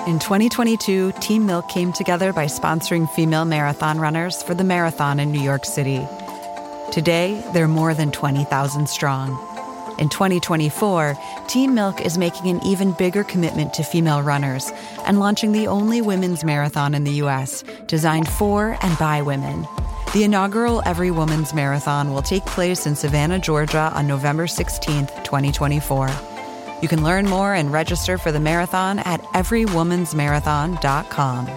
In 2022, Team Milk came together by sponsoring female marathon runners for the marathon in New York City. Today, they're more than 20,000 strong. In 2024, Team Milk is making an even bigger commitment to female runners and launching the only women's marathon in the U.S. designed for and by women. The inaugural Every Woman's Marathon will take place in Savannah, Georgia on November 16th, 2024. You can learn more and register for the marathon at everywomansmarathon.com.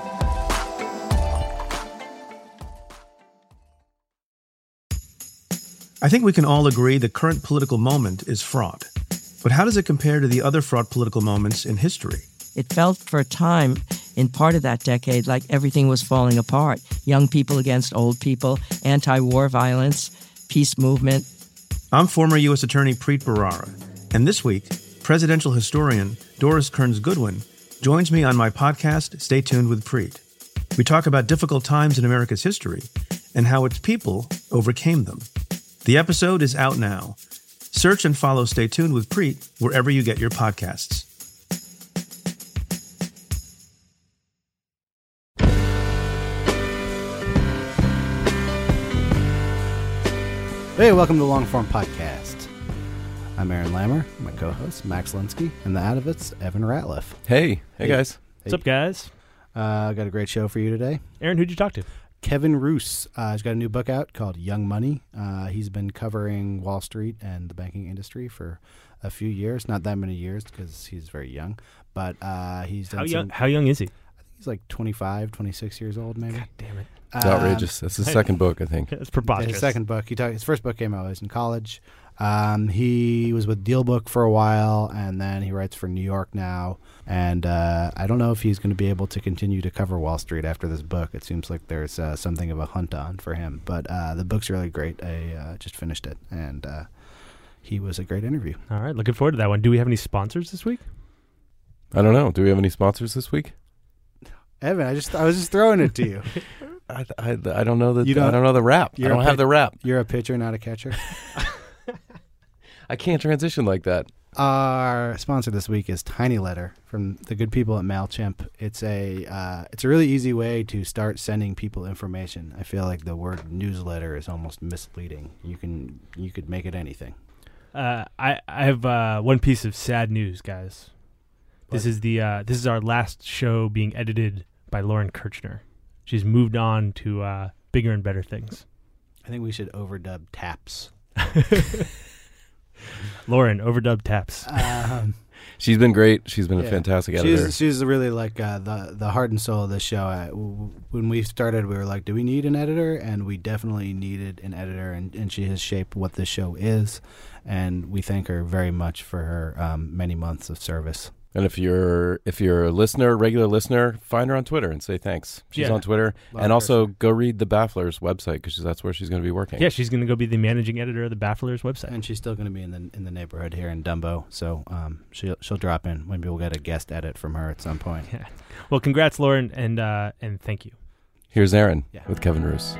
I think we can all agree the current political moment is fraught. But how does it compare to the other fraught political moments in history? It felt for a time, in part of that decade, like everything was falling apart. Young people against old people, anti-war violence, peace movement. I'm former U.S. Attorney Preet Bharara, and this week, presidential historian Doris Kearns Goodwin joins me on my podcast, Stay Tuned with Preet. We talk about difficult times in America's history and how its people overcame them. The episode is out now. Search and follow Stay Tuned with Preet wherever you get your podcasts. Hey, welcome to the Longform Podcast. I'm Aaron Lammer, my co-host, Max Linsky, and the Advocates, Evan Ratliff. Hey guys. Hey. What's up, guys? Got a great show for you today. Aaron, who'd you talk to? Kevin Roose has got a new book out called Young Money. He's been covering Wall Street and the banking industry for a few years. Not that many years because he's very young, but he's done How young is he? I think he's like 25, 26 years old, maybe. God damn it. It's outrageous. That's his second book, I think. It's preposterous. His second book. His first book came out when he was in college. He was with DealBook for a while, and then he writes for New York now. And I don't know if he's going to be able to continue to cover Wall Street after this book. It seems like there's something of a hunt on for him. But the book's really great. I just finished it, and he was a great interview. All right, looking forward to that one. Do we have any sponsors this week? I don't know. Do we have any sponsors this week? Evan, I was just throwing it to you. I don't know that. I don't know the rap. I don't have the rap. You're a pitcher, not a catcher. I can't transition like that. Our sponsor this week is Tiny Letter from the good people at MailChimp. It's a really easy way to start sending people information. I feel like the word newsletter is almost misleading. You could make it anything. I have one piece of sad news, guys. This is our last show being edited by Lauren Kirchner. She's moved on to bigger and better things. I think we should overdub Taps. Lauren, overdub Taps. She's been great. She's been a fantastic editor. She's really like the heart and soul of this show. When we started, we were like, do we need an editor? And we definitely needed an editor, and she has shaped what this show is. And we thank her very much for her many months of service. And if you're a listener, regular listener, find her on Twitter and say thanks. She's on Twitter. And also go read the Bafflers website because that's where she's going to be working. Yeah, she's going to go be the managing editor of the Bafflers website. And she's still going to be in the neighborhood here in Dumbo. So she'll drop in. Maybe we'll get a guest edit from her at some point. Yeah. Well, congrats, Lauren, and thank you. Here's Aaron with Kevin Roose.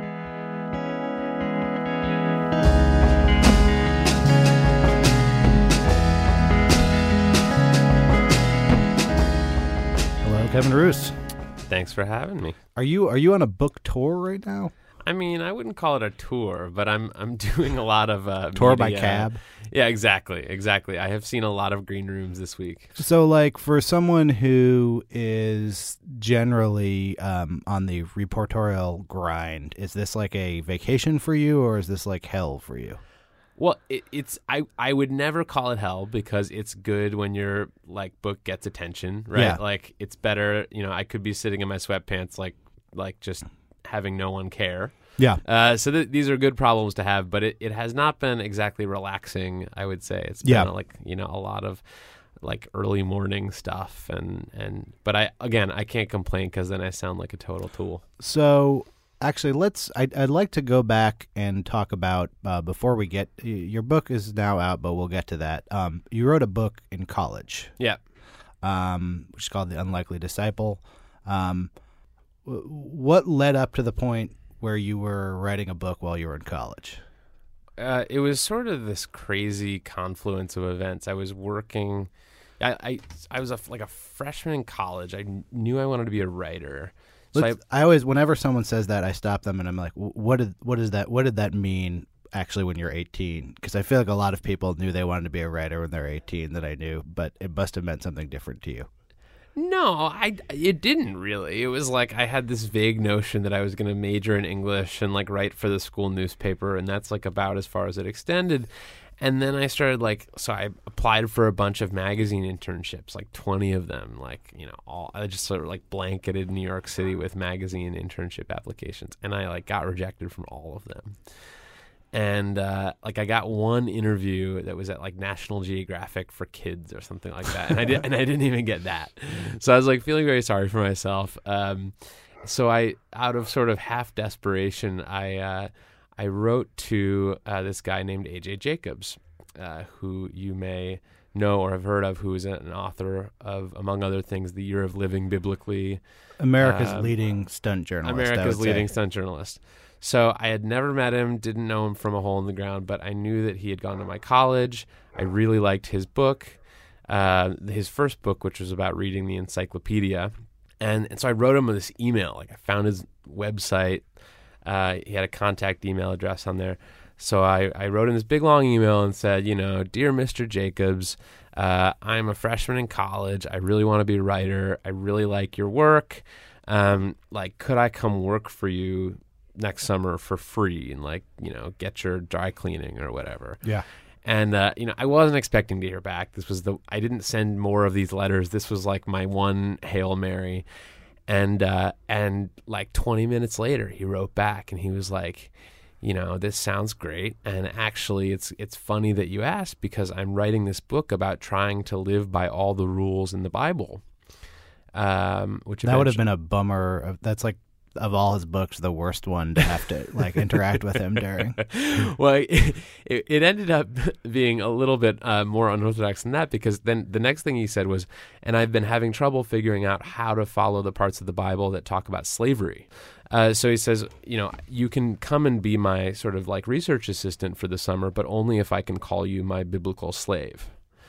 Kevin Roose. Thanks for having me. Are you on a book tour right now? I mean, I wouldn't call it a tour, but I'm doing a lot of tour media. by cab. Yeah, exactly. I have seen a lot of green rooms this week. So, like, for someone who is generally on the reportorial grind, is this like a vacation for you, or is this like hell for you? Well, I would never call it hell because it's good when your like book gets attention, right? Yeah. Like it's better, I could be sitting in my sweatpants like just having no one care. Yeah. So these are good problems to have, but it has not been exactly relaxing, I would say. It's been a lot of like early morning stuff but I can't complain because then I sound like a total tool. So actually, I'd like to go back and talk about, before we get, your book is now out, but we'll get to that. You wrote a book in college. Yeah. Which is called The Unlikely Disciple. What led up to the point where you were writing a book while you were in college? It was sort of this crazy confluence of events. I was working I was like a freshman in college. I knew I wanted to be a writer. So I always, whenever someone says that, I stop them and I'm like, what did that mean actually when you're 18? Because I feel like a lot of people knew they wanted to be a writer when they're 18 that I knew, but it must have meant something different to you. No, it didn't really. It was like I had this vague notion that I was going to major in English and like write for the school newspaper, and that's like about as far as it extended. And then I started so I applied for a bunch of magazine internships, like 20 of them, I just sort of like blanketed New York City with magazine internship applications, and I like got rejected from all of them. And I got one interview that was at like National Geographic for kids or something like that, and I didn't even get that. So I was like feeling very sorry for myself. So I, out of sort of half desperation, I wrote to this guy named A.J. Jacobs, who you may know or have heard of, who is an author of, among other things, The Year of Living Biblically. America's leading stunt journalist. So I had never met him, didn't know him from a hole in the ground, but I knew that he had gone to my college. I really liked his book, his first book, which was about reading the encyclopedia. And so I wrote him this email. Like I found his website. He had a contact email address on there. So I wrote in this big long email and said, Dear Mr. Jacobs, I'm a freshman in college. I really want to be a writer. I really like your work. Could I come work for you next summer for free and get your dry cleaning or whatever? Yeah. And, I wasn't expecting to hear back. I didn't send more of these letters. This was like my one Hail Mary. And like 20 minutes later, he wrote back and he was like, this sounds great. And actually, it's funny that you asked because I'm writing this book about trying to live by all the rules in the Bible. Which that would have been a bummer. That's like, of all his books, the worst one to have to interact with him during. Well, it ended up being a little bit more unorthodox than that, because then the next thing he said was, and I've been having trouble figuring out how to follow the parts of the Bible that talk about slavery. So he says, you can come and be my sort of like research assistant for the summer, but only if I can call you my biblical slave.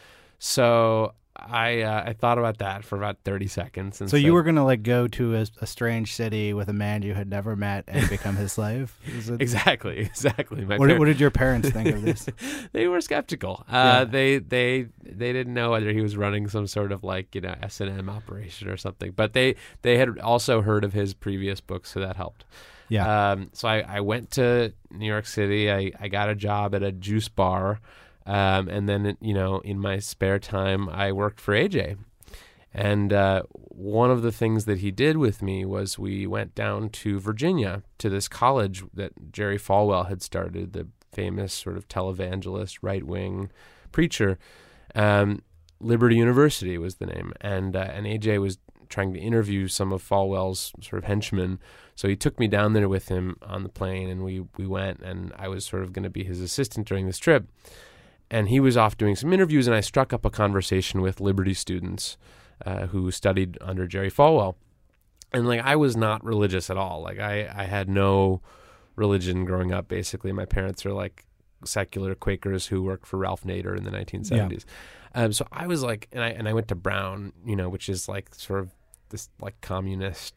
So I thought about that for about 30 seconds. And so you were going to go to a strange city with a man you had never met and become his slave? Exactly. What did your parents think of this? They were skeptical. Yeah. They didn't know whether he was running some sort of S&M operation or something. But they had also heard of his previous books, so that helped. Yeah. So I went to New York City. I got a job at a juice bar. And then, in my spare time, I worked for AJ. And one of the things that he did with me was we went down to Virginia to this college that Jerry Falwell had started, the famous sort of televangelist, right-wing preacher. Liberty University was the name. And AJ was trying to interview some of Falwell's sort of henchmen. So he took me down there with him on the plane, and we went, and I was sort of going to be his assistant during this trip. And he was off doing some interviews, and I struck up a conversation with Liberty students who studied under Jerry Falwell. And I was not religious at all. I had no religion growing up. Basically, my parents are secular Quakers who worked for Ralph Nader in the 1970s. Yeah. So I was and I went to Brown, which is sort of this communist,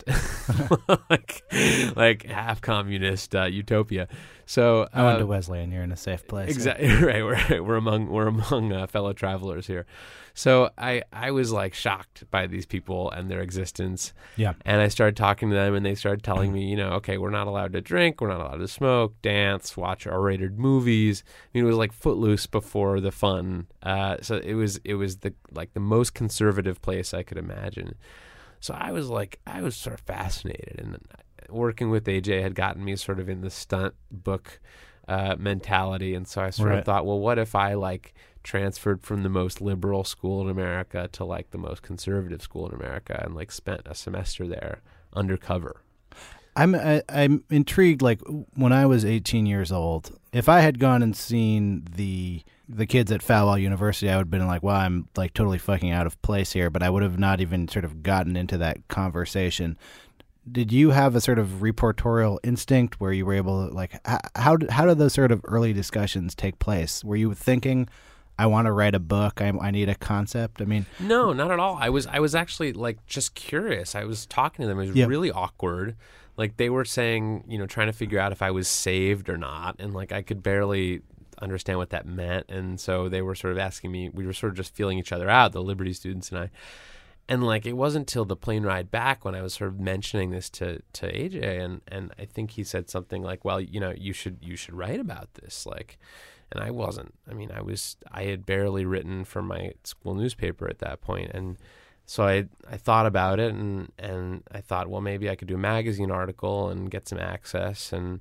half communist utopia. So I went to Wesleyan. You're in a safe place. Exactly right. We're among fellow travelers here. So I was shocked by these people and their existence. Yeah. And I started talking to them, and they started telling me, okay, we're not allowed to drink, we're not allowed to smoke, dance, watch R-rated movies. I mean, it was Footloose before the fun. So it was the most conservative place I could imagine. So I was sort of fascinated, and working with AJ had gotten me sort of in the stunt book mentality. And so I sort of thought, well, what if I transferred from the most liberal school in America to the most conservative school in America and spent a semester there undercover? I'm intrigued. When I was 18 years old, if I had gone and seen the kids at Falwell University, I would have been well, I'm totally fucking out of place here, but I would have not even sort of gotten into that conversation. Did you have a sort of reportorial instinct where you were able to how did those sort of early discussions take place? Were you thinking, I want to write a book. I need a concept. I mean, no, not at all. I was actually like just curious. I was talking to them. It was really awkward. Like they were saying, trying to figure out if I was saved or not, and like I could barely understand what that meant. And so they were sort of asking me. We were sort of just feeling each other out, the Liberty students and I. And like it wasn't till the plane ride back when I was sort of mentioning this to AJ, and I think he said something like, "Well, you should write about this." Like, and I wasn't. I mean, I had barely written for my school newspaper at that point, and so I thought about it, and I thought, well, maybe I could do a magazine article and get some access and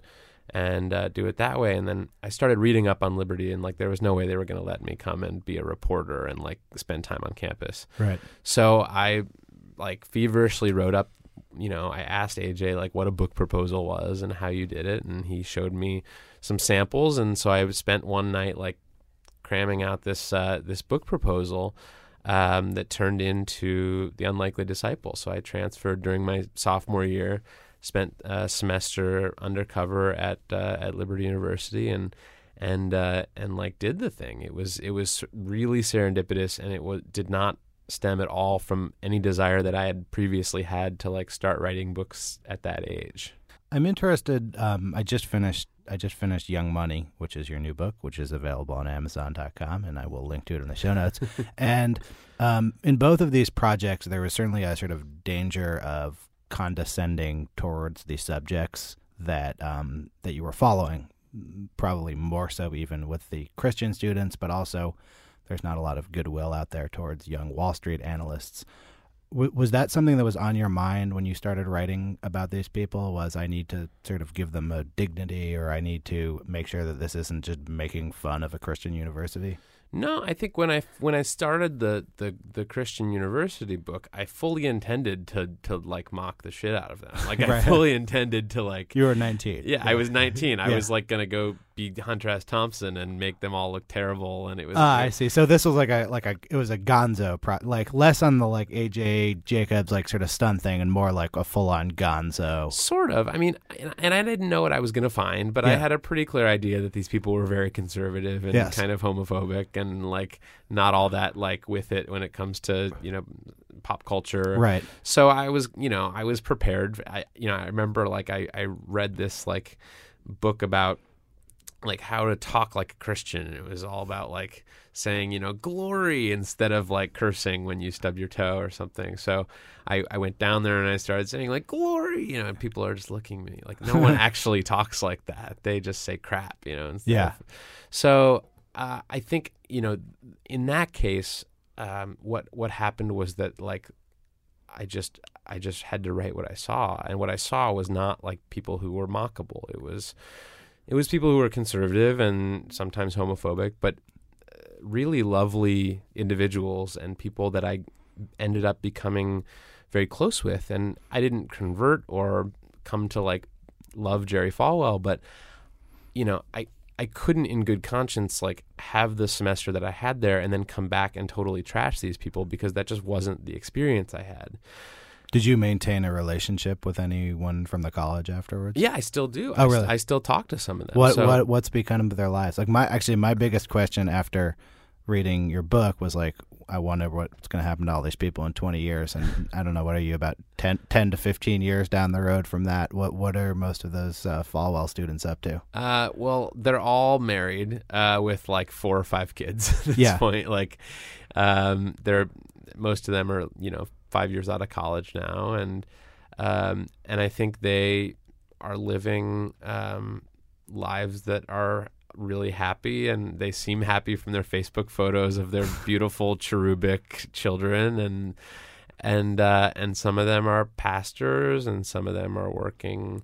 do it that way. And then I started reading up on Liberty, and like there was no way they were going to let me come and be a reporter and like spend time on campus. Right. So I like feverishly wrote up, I asked AJ like what a book proposal was and how you did it, and he showed me some samples, and so I spent one night like cramming out this book proposal that turned into The Unlikely Disciple. So I transferred during my sophomore year, spent a semester undercover at Liberty University, and like did the thing. It was really serendipitous, and it did not stem at all from any desire that I had previously had to like start writing books at that age. I'm interested. I just finished Young Money, which is your new book, which is available on Amazon.com, and I will link to it in the show notes. And in both of these projects, there was certainly a sort of danger of condescending towards the subjects that you were following, probably more so even with the Christian students, but also there's not a lot of goodwill out there towards young Wall Street analysts. Was that something that was on your mind when you started writing about these people? Was I need to sort of give them a dignity, or I need to make sure that this isn't just making fun of a Christian university? No, I think when I started the Christian University book, I fully intended to like mock the shit out of them. Like I fully intended to like. You were 19. Yeah, I was 19. I was like gonna go be Hunter S. Thompson and make them all look terrible, and it was. I see. So this was it was a Gonzo like less on the like AJ Jacobs like sort of stunt thing, and more like a full on Gonzo. Sort of. I mean, and I didn't know what I was gonna find, but I had a pretty clear idea that these people were very conservative and kind of homophobic, and like not all that like with it when it comes to pop culture. Right. So I was prepared. I remember like I read this like book about like how to talk like a Christian, and it was all about like saying glory instead of like cursing when you stub your toe or something. So I went down there and I started saying like glory, and people are just looking at me like no one actually talks like that. They just say crap, and stuff. So I think in that case, what happened was that like I just had to write what I saw, and what I saw was not like people who were mockable. It was people who were conservative and sometimes homophobic, but really lovely individuals and people that I ended up becoming very close with. And I didn't convert or come to like love Jerry Falwell, but I couldn't in good conscience like have the semester that I had there and then come back and totally trash these people, because that just wasn't the experience I had. Did you maintain a relationship with anyone from the college afterwards? Yeah, I still do. Oh, really? I still talk to some of them. What's become of their lives? Like my biggest question after reading your book was like, I wonder what's going to happen to all these people in 20 years. And I don't know, what are you, about 10 to 15 years down the road from that? What are most of those Falwell students up to? Well, they're all married with like 4 or 5 kids at this point. Like, most of them are 5 years out of college now, and I think they are living lives that are really happy, and they seem happy from their Facebook photos of their beautiful cherubic children, and some of them are pastors, and some of them are working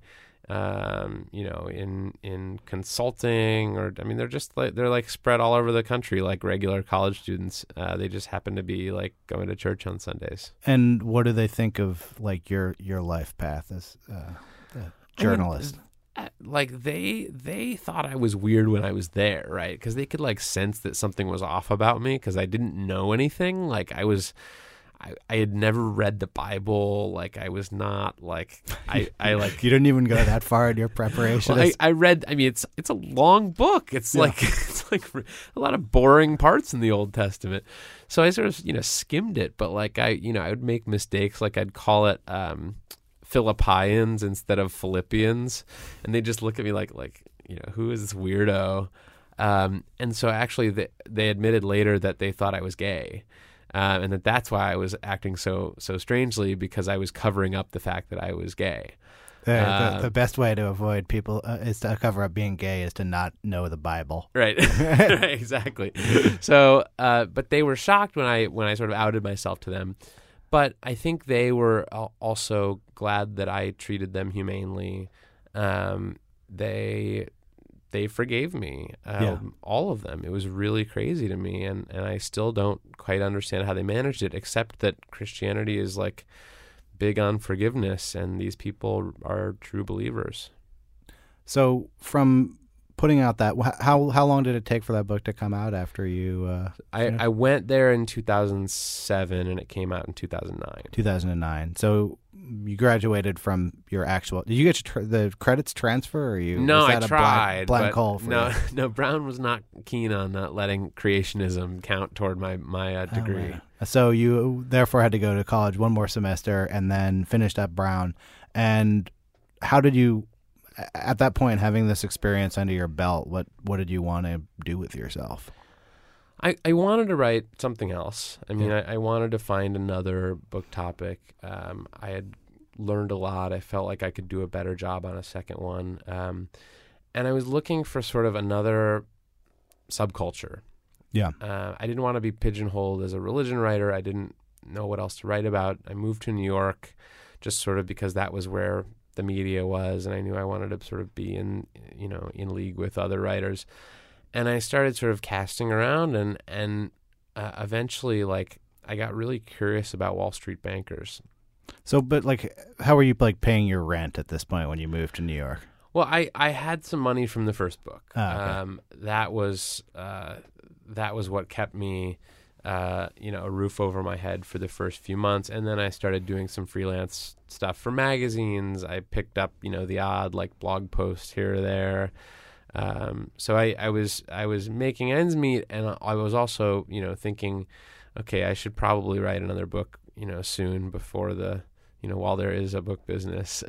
in consulting, or I mean they're like spread all over the country like regular college students. They just happen to be like going to church on Sundays. And what do they think of like your life path as a journalist? Like they thought I was weird when I was there, right? Because they could like sense that something was off about me because I didn't know anything. Like I was I had never read the Bible. Like I was not like I like you didn't even go that far in your preparation. Well, I read. I mean, it's a long book. It's like it's like a lot of boring parts in the Old Testament. So I sort of skimmed it, but like I would make mistakes. Like I'd call it Philippians instead of Philippians, and they just look at me like who is this weirdo? And so actually they admitted later that they thought I was gay. And that's why I was acting so strangely, because I was covering up the fact that I was gay. The best way to avoid people is to cover up being gay is to not know the Bible. Right, right, exactly. So, but they were shocked when I sort of outed myself to them. But I think they were also glad that I treated them humanely. They forgave me, all of them. It was really crazy to me, and I still don't quite understand how they managed it, except that Christianity is like big on forgiveness, and these people are true believers. So from putting out that, how long did it take for that book to come out after you? I went there in 2007, and it came out in 2009. 2009. So you graduated from your actual. Did you get the credits transfer, or you? No, was that I a tried. Blank hole. For you? No. Brown was not keen on not letting creationism count toward my degree. So you therefore had to go to college one more semester and then finished up Brown. And how did you, at that point, having this experience under your belt, what did you want to do with yourself? I wanted to write something else. I mean, I wanted to find another book topic. I had learned a lot. I felt like I could do a better job on a second one. And I was looking for sort of another subculture. Yeah. I didn't want to be pigeonholed as a religion writer. I didn't know what else to write about. I moved to New York just sort of because that was where the media was, and I knew I wanted to sort of be in league with other writers. And I started sort of casting around, and eventually, like, I got really curious about Wall Street bankers. So, but like, how were you like paying your rent at this point when you moved to New York? Well, I had some money from the first book. Okay. That was what kept me, a roof over my head for the first few months, and then I started doing some freelance stuff for magazines. I picked up, the odd like blog post here or there. So I was making ends meet, and I was also, thinking, okay, I should probably write another book, soon before while there is a book business.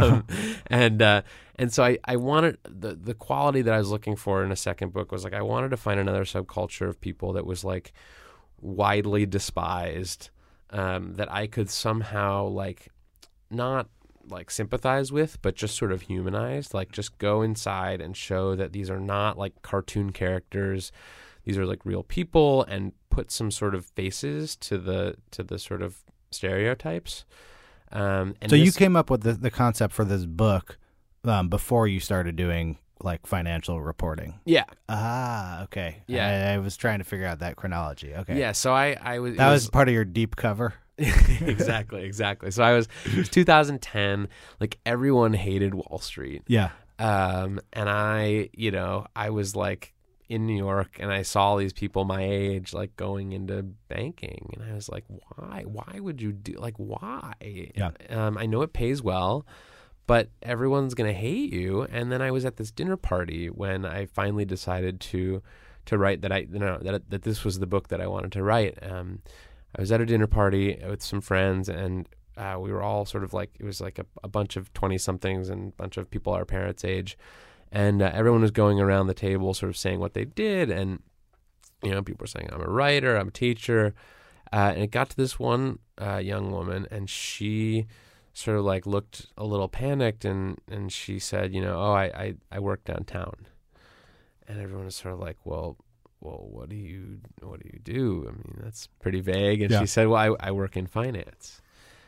And so I wanted the quality that I was looking for in a second book was like, I wanted to find another subculture of people that was like widely despised, that I could somehow like not like sympathize with, but just sort of humanize, like just go inside and show that these are not like cartoon characters. These are like real people, and put some sort of faces to the sort of stereotypes. And so you came up with the concept for this book before you started doing like financial reporting. Yeah. Ah, okay. Yeah. I was trying to figure out that chronology. Okay. Yeah. So I was. That was part of your deep cover. Exactly. So it was 2010. Like everyone hated Wall Street. Yeah. And I was like in New York, and I saw these people my age like going into banking, and I was like, why? Why would you do why? Yeah. I know it pays well, but everyone's gonna hate you. And then I was at this dinner party when I finally decided to write that this was the book that I wanted to write. I was at a dinner party with some friends, and we were all sort of like, it was like a bunch of 20-somethings and a bunch of people our parents' age. And everyone was going around the table sort of saying what they did. And, people were saying, I'm a writer, I'm a teacher. And it got to this one young woman, and she sort of like looked a little panicked, and she said, I work downtown. And everyone was sort of like, well, what do you do? I mean, that's pretty vague. And she said, well, I work in finance.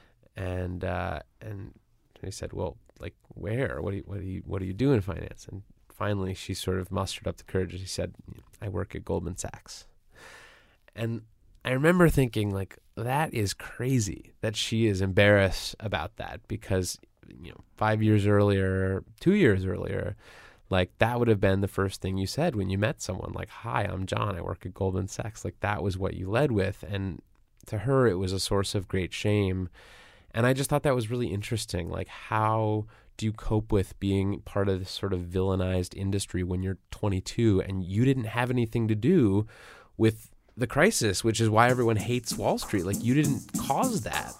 And he said, well, like where? What do you do in finance? And finally, she sort of mustered up the courage, and she said, I work at Goldman Sachs. And I remember thinking, like, that is crazy that she is embarrassed about that, because 5 years earlier, 2 years earlier, like that would have been the first thing you said when you met someone. Like, hi, I'm John. I work at Goldman Sachs. Like that was what you led with. And to her it was a source of great shame. And I just thought that was really interesting. Like, how do you cope with being part of this sort of villainized industry when you're 22 and you didn't have anything to do with the crisis, which is why everyone hates Wall Street? Like, you didn't cause that.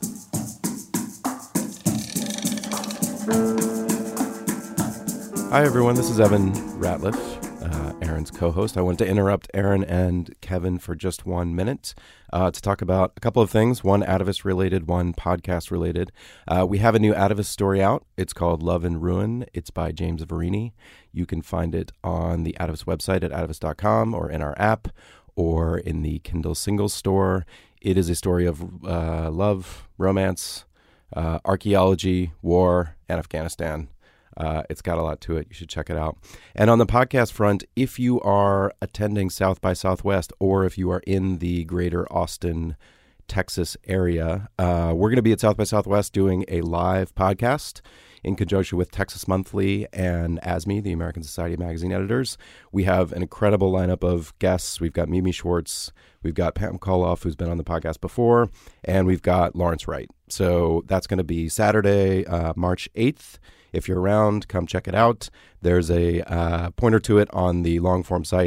Hi, everyone. This is Evan Ratliff, Aaron's co-host. I want to interrupt Aaron and Kevin for just 1 minute to talk about a couple of things, one Atavist-related, one podcast-related. We have a new Atavist story out. It's called Love and Ruin. It's by James Verini. You can find it on the Atavist website at atavist.com or in our app or in the Kindle Singles store. It is a story of love, romance, archaeology, war, and Afghanistan. It's got a lot to it. You should check it out. And on the podcast front, if you are attending South by Southwest or if you are in the greater Austin, Texas area, we're going to be at South by Southwest doing a live podcast in conjunction with Texas Monthly and ASME, the American Society of Magazine Editors. We have an incredible lineup of guests. We've got Mimi Schwartz, we've got Pam Koloff, who's been on the podcast before, and we've got Lawrence Wright. So that's going to be Saturday, March 8th. If you're around, come check it out. There's a pointer to it on the Longform site,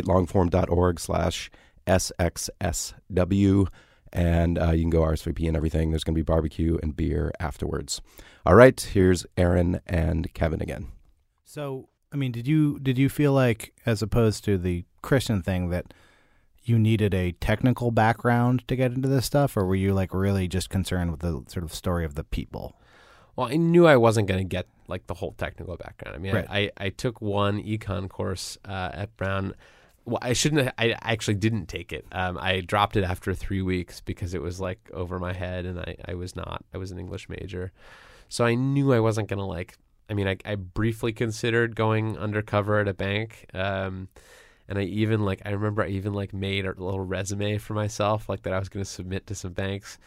longform.org/SXSW. And you can go RSVP and everything. There's going to be barbecue and beer afterwards. All right, here's Aaron and Kevin again. So, I mean, did you feel like, as opposed to the Christian thing, that you needed a technical background to get into this stuff, or were you like really just concerned with the sort of story of the people? Well, I knew I wasn't going to get like the whole technical background. I mean, right. I took one econ course at Brown. Well, I actually didn't take it. I dropped it after 3 weeks because it was like over my head, and I was an English major. So I knew I wasn't going to I briefly considered going undercover at a bank. And I remember I made a little resume for myself, like that I was going to submit to some banks.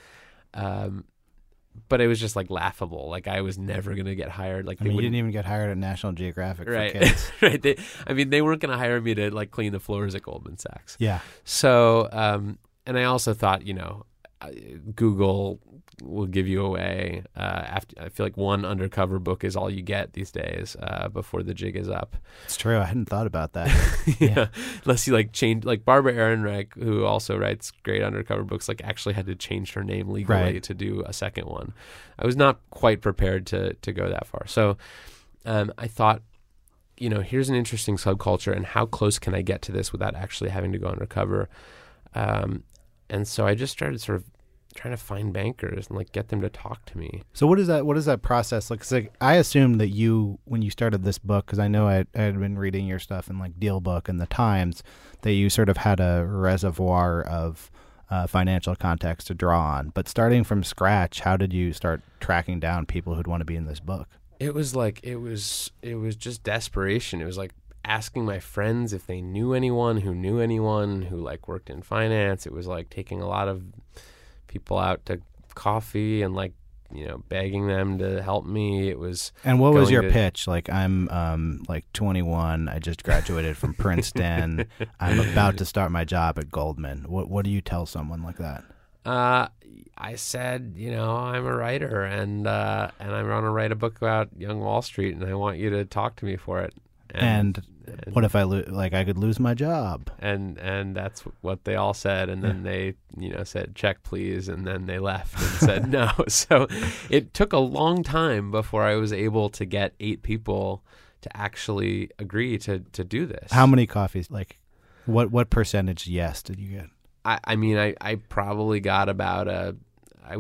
But it was just like laughable. Like I was never going to get hired. Like you didn't even get hired at National Geographic for right. kids. Right. They weren't going to hire me to like clean the floors at Goldman Sachs. Yeah. So, and I also thought, Google will give you away. I feel like one undercover book is all you get these days before the jig is up. It's true. I hadn't thought about that. Yeah. Unless you change, like Barbara Ehrenreich, who also writes great undercover books, actually had to change her name legally to do a second one. I was not quite prepared to go that far. So I thought, here's an interesting subculture, and how close can I get to this without actually having to go undercover? And so I just started sort of trying to find bankers and get them to talk to me. So what is that process like? 'Cause I assumed that when you started this book, because I know I had been reading your stuff in Deal Book and the Times, that you sort of had a reservoir of financial context to draw on. But starting from scratch, how did you start tracking down people who'd want to be in this book? It was just desperation. It was like asking my friends if they knew anyone who worked in finance. It was like taking a lot of people out to coffee and begging them to help me. It was. And what was your pitch? I'm 21. I just graduated from Princeton. I'm about to start my job at Goldman. What do you tell someone like that? I said, I'm a writer and I want to write a book about young Wall Street, and I want you to talk to me for it. And what if I I could lose my job? And that's what they all said. And then they, said, check, please. And then they left and said no. So it took a long time before I was able to get 8 people to actually agree to do this. How many coffees? What percentage yes did you get? I probably got about I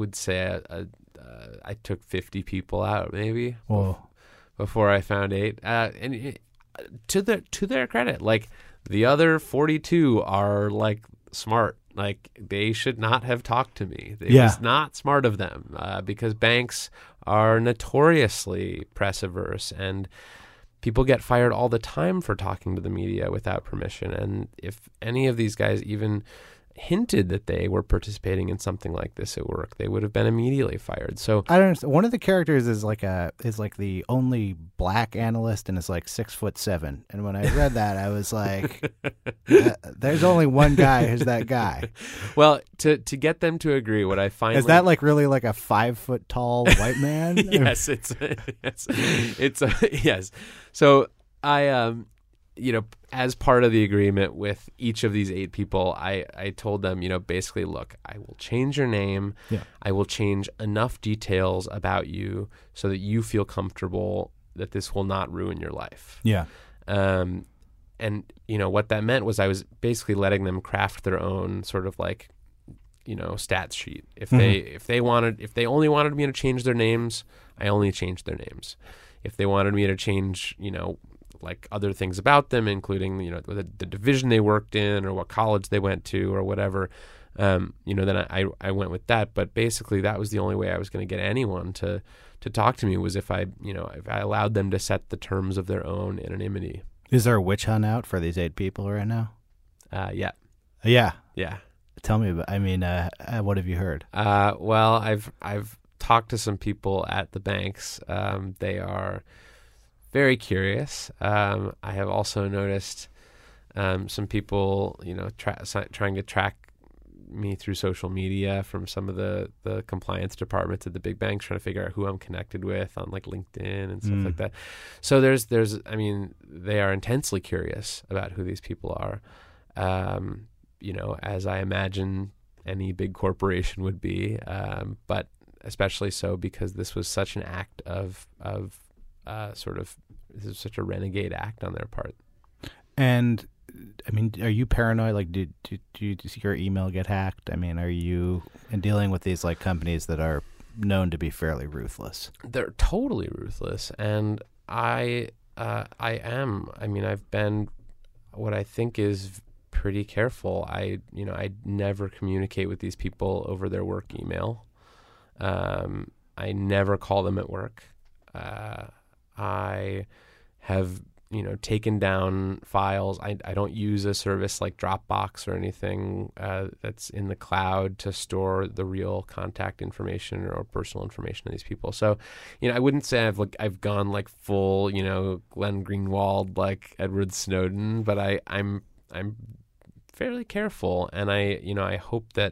took 50 people out maybe. Whoa. Before I found 8. To their credit, the other 42 are smart. They should not have talked to me. It was not smart of them because banks are notoriously press averse, and people get fired all the time for talking to the media without permission. And if any of these guys even hinted that they were participating in something like this at work, they would have been immediately fired. So I don't understand. One of the characters is like the only black analyst and is like 6'7". And when I read that, I was like, there's only one guy who's that guy. Well, to get them to agree, what I find is that like really like a 5 foot tall white man? Yes, yes. So I as part of the agreement with each of these 8 people, I told them, basically, look, I will change your name. Yeah. I will change enough details about you so that you feel comfortable that this will not ruin your life. Yeah. And what that meant was I was basically letting them craft their own sort of like, stats sheet. If they only wanted me to change their names, I only changed their names. If they wanted me to change, like other things about them, including, the division they worked in or what college they went to or whatever, then I went with that. But basically that was the only way I was going to get anyone to talk to me, was if I allowed them to set the terms of their own anonymity. Is there a witch hunt out for these 8 people right now? Yeah. Yeah. Yeah. Tell me what have you heard? Well, I've talked to some people at the banks. They are very curious. I have also noticed some people, trying to track me through social media from some of the compliance departments at the big banks, trying to figure out who I'm connected with on like LinkedIn and stuff like that. So they are intensely curious about who these people are. As I imagine any big corporation would be, but especially so because this was such an act of this is such a renegade act on their part. And are you paranoid? Like, do you see your email get hacked? Are you dealing with these like companies that are known to be fairly ruthless? They're totally ruthless, and I am. I've been what I think is pretty careful. I never communicate with these people over their work email. I never call them at work. I have, taken down files. I don't use a service like Dropbox or anything that's in the cloud to store the real contact information or personal information of these people. So, I wouldn't say I've gone like full, Glenn Greenwald, like Edward Snowden, but I'm fairly careful, and I hope that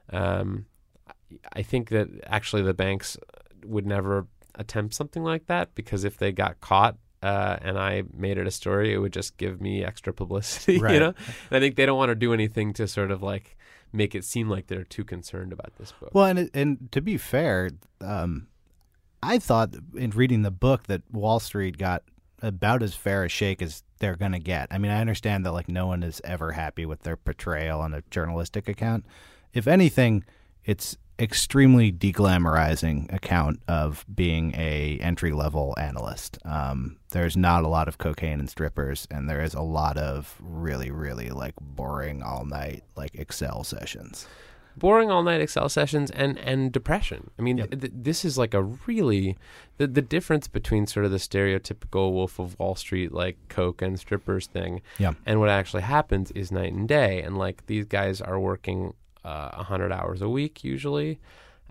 I think that actually the banks would never attempt something like that, because if they got caught and I made it a story, it would just give me extra publicity, right. And I think they don't want to do anything to sort of like make it seem like they're too concerned about this book. Well, and to be fair, I thought in reading the book that Wall Street got about as fair a shake as they're going to get. I understand that like no one is ever happy with their portrayal on a journalistic account. If anything, it's extremely deglamorizing account of being a entry-level analyst. There's not a lot of cocaine and strippers, and there is a lot of really, really like boring all-night like Excel sessions. Boring all-night Excel sessions and depression. Yep. This is like a really the difference between sort of the stereotypical Wolf of Wall Street like coke and strippers thing, and what actually happens is night and day. And like these guys are working 100 hours a week usually.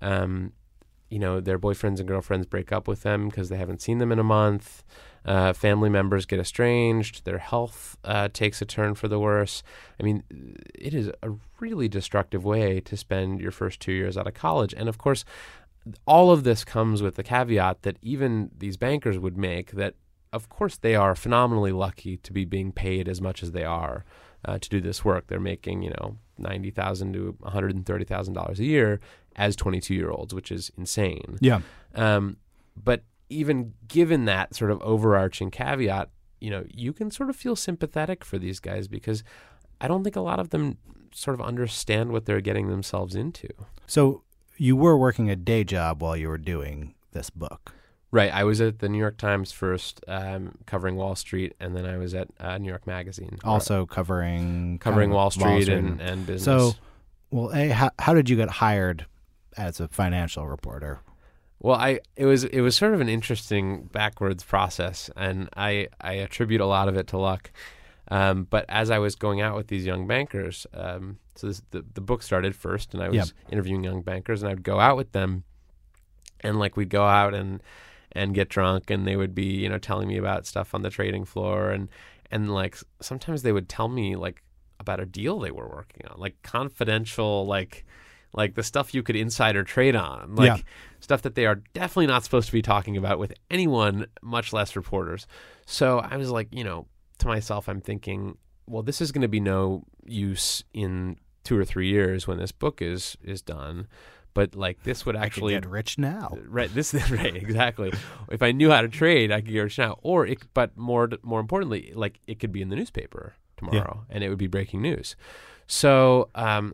Their boyfriends and girlfriends break up with them because they haven't seen them in a month. Family members get estranged. Their health takes a turn for the worse. It is a really destructive way to spend your first 2 years out of college. And of course, all of this comes with the caveat that even these bankers would make that, of course, they are phenomenally lucky to be being paid as much as they are to do this work. They're making, $90,000 to $130,000 a year as 22-year-olds, which is insane. Yeah. But even given that sort of overarching caveat, you can sort of feel sympathetic for these guys, because I don't think a lot of them sort of understand what they're getting themselves into. So you were working a day job while you were doing this book. Right. I was at the New York Times first, covering Wall Street, and then I was at New York Magazine. Also covering Wall Street and business. So, well, how did you get hired as a financial reporter? Well, it was sort of an interesting backwards process, and I attribute a lot of it to luck. But as I was going out with these young bankers, the book started first, and I was interviewing young bankers, and I would go out with them, and like we'd go out and get drunk, and they would be, you know, telling me about stuff on the trading floor, and like sometimes they would tell me like about a deal they were working on, like confidential, like the stuff you could insider trade on, like stuff that they are definitely not supposed to be talking about with anyone, much less reporters. So I was like, you know, to myself, I'm thinking, well, this is going to be no use in 2 or 3 years when this book is done. But like this would actually get rich now, right? Right, exactly. If I knew how to trade, I could get rich now. Or but more importantly, like it could be in the newspaper tomorrow, and it would be breaking news. So,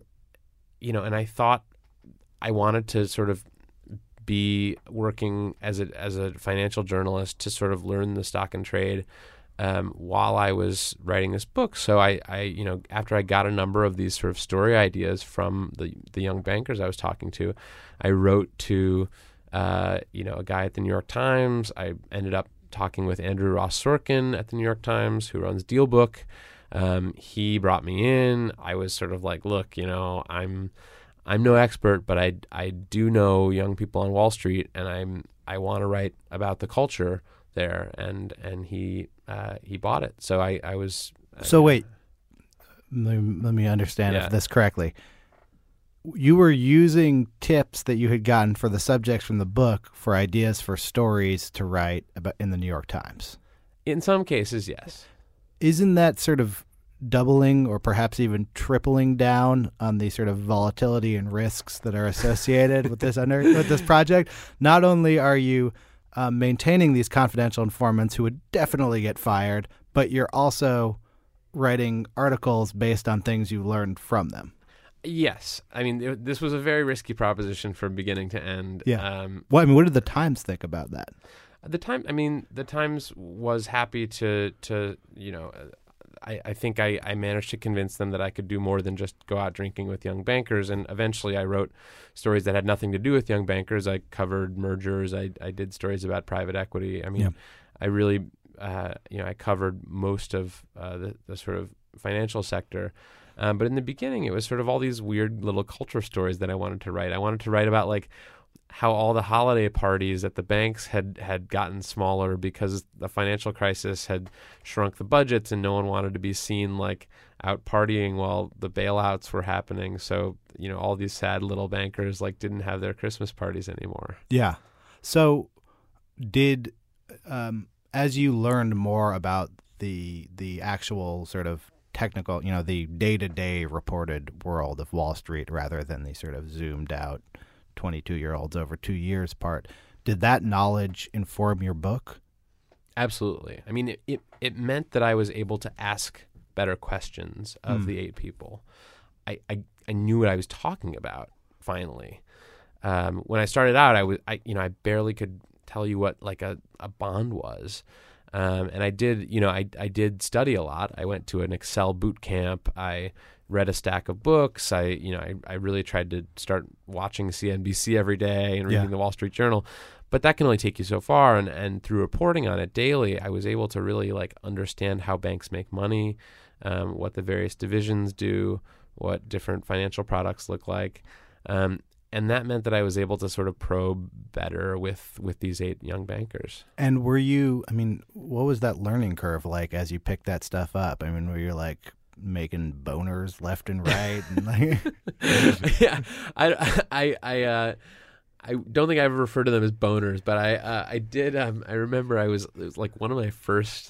you know, and I thought I wanted to sort of be working as a financial journalist to sort of learn the stock and trade while I was writing this book. So I, you know, after I got a number of these sort of story ideas from the young bankers I was talking to, I wrote to, you know, a guy at the New York Times. I ended up talking with Andrew Ross Sorkin at the New York Times, who runs DealBook. He brought me in. I was sort of like, look, you know, I'm no expert, but I do know young people on Wall Street, and I want to write about the culture there, and he bought it. So I was. So wait, let me understand if this correctly. You were using tips that you had gotten for the subjects from the book for ideas for stories to write about in the New York Times. In some cases, yes. Isn't that sort of doubling or perhaps even tripling down on the sort of volatility and risks that are associated with this project? Not only are you maintaining these confidential informants who would definitely get fired, but you're also writing articles based on things you learned from them. Yes. I mean, this was a very risky proposition from beginning to end. Yeah. Well, I mean, what did the Times think about that? The Times was happy to you know, I think I managed to convince them that I could do more than just go out drinking with young bankers. And eventually I wrote stories that had nothing to do with young bankers. I covered mergers. I did stories about private equity. I mean, I really, you know, I covered most of the sort of financial sector. But in the beginning, it was sort of all these weird little culture stories that I wanted to write. I wanted to write about like how all the holiday parties at the banks had gotten smaller because the financial crisis had shrunk the budgets, and no one wanted to be seen like out partying while the bailouts were happening. So, you know, all these sad little bankers like didn't have their Christmas parties anymore. Yeah. So did as you learned more about the actual sort of technical, you know, the day-to-day reported world of Wall Street rather than the sort of zoomed out 22-year-olds over 2 years part, did that knowledge inform your book? Absolutely. I mean, it meant that I was able to ask better questions of the 8 people. I knew what I was talking about, finally. When I started out, I barely could tell you what like a bond was. And I did study a lot. I went to an Excel boot camp. I read a stack of books. I really tried to start watching CNBC every day and reading the Wall Street Journal. But that can only take you so far. And through reporting on it daily, I was able to really like understand how banks make money, what the various divisions do, what different financial products look like. And that meant that I was able to sort of probe better with these 8 young bankers. And were you, I mean, what was that learning curve like as you picked that stuff up? I mean, were you like making boners left and right? And like... Yeah, I don't think I ever referred to them as boners, but I did. I remember it was like one of my first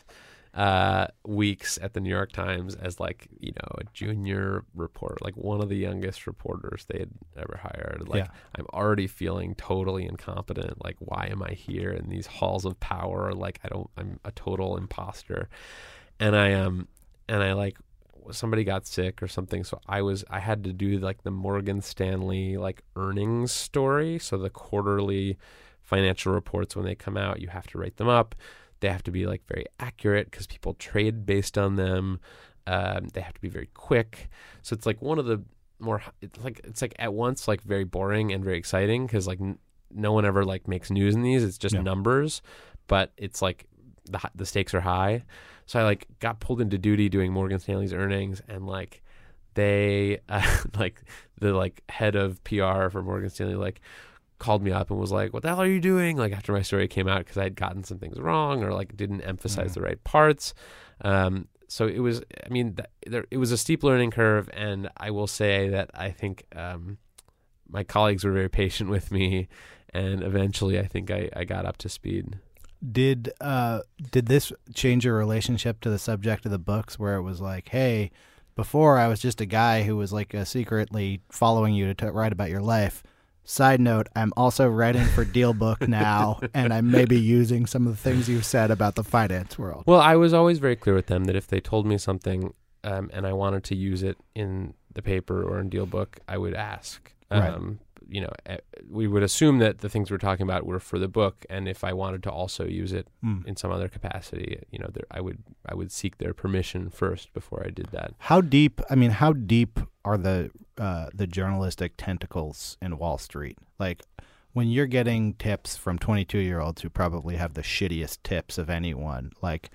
weeks at the New York Times as like, you know, a junior reporter, like one of the youngest reporters they had ever hired. Like I'm already feeling totally incompetent. Like, why am I here in these halls of power? Like I'm a total imposter. And I like somebody got sick or something. So I had to do like the Morgan Stanley like earnings story. So the quarterly financial reports, when they come out, you have to write them up. They have to be like very accurate because people trade based on them. They have to be very quick. So it's like one of the more, it's like at once like very boring and very exciting because like no one ever like makes news in these. It's just numbers, but it's like the stakes are high. So I like got pulled into duty doing Morgan Stanley's earnings, and like they like the like head of PR for Morgan Stanley like called me up and was like, what the hell are you doing? Like after my story came out, because I had gotten some things wrong or like didn't emphasize the right parts. So it was, I mean, it was a steep learning curve, and I will say that I think my colleagues were very patient with me, and eventually I think I got up to speed. Did this change your relationship to the subject of the books, where it was like, hey, before I was just a guy who was like secretly following you to write about your life. Side note, I'm also writing for DealBook now, and I'm maybe using some of the things you've said about the finance world. Well, I was always very clear with them that if they told me something and I wanted to use it in the paper or in DealBook, I would ask. Right. You know, we would assume that the things we're talking about were for the book, and if I wanted to also use it in some other capacity, you know, I would seek their permission first before I did that. How deep are the journalistic tentacles in Wall Street? Like, when you're getting tips from 22-year-olds who probably have the shittiest tips of anyone, like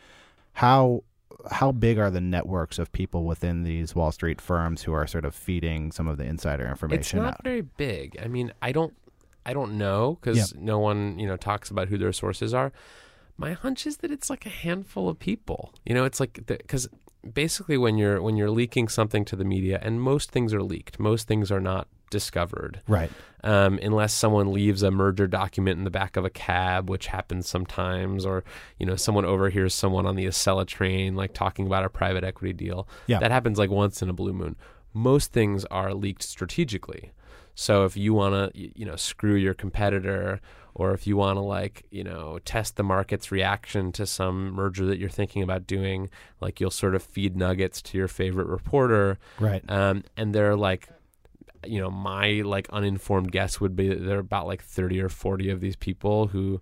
how big are the networks of people within these Wall Street firms who are sort of feeding some of the insider information out? It's not very big. I mean, I don't know, because no one, you know, talks about who their sources are. My hunch is that it's like a handful of people. You know, it's like because basically when you're leaking something to the media, and most things are leaked, most things are not discovered, right? Unless someone leaves a merger document in the back of a cab, which happens sometimes, or you know, someone overhears someone on the Acela train like talking about a private equity deal. Yeah. That happens like once in a blue moon. Most things are leaked strategically. So if you want to, you know, screw your competitor, or if you want to like, you know, test the market's reaction to some merger that you're thinking about doing, like you'll sort of feed nuggets to your favorite reporter. Right. And they're like, you know, my like uninformed guess would be that there are about like 30 or 40 of these people who